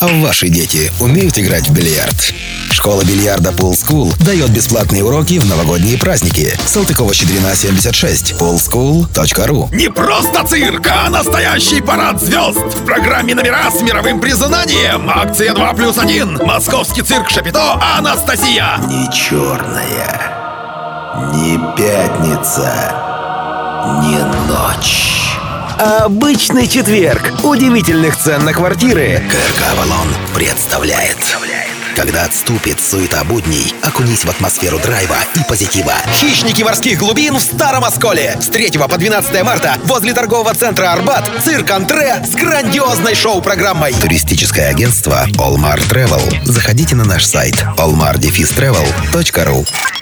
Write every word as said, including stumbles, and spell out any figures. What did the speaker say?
А ваши дети умеют играть в бильярд? Школа бильярда Pool School дает бесплатные уроки в новогодние праздники. Салтыкова-Щедрина, семьдесят шесть. пул скул точка ру. Не просто цирк, а настоящий парад звезд. В программе номера с мировым признанием. Акция два плюс один. Московский цирк Шапито «Анастасия». Не черная, не пятница, не ночь. Обычный четверг. Удивительных цен на квартиры. КРК «Авалон» представляет. Когда отступит суета будней, окунись в атмосферу драйва и позитива. Хищники морских глубин в Старом Осколе. С третьего по двенадцатое марта возле торгового центра «Арбат» цирк «Антре» с грандиозной шоу-программой. Туристическое агентство Allmar Travel. Заходите на наш сайт allmar dash travel точка ру.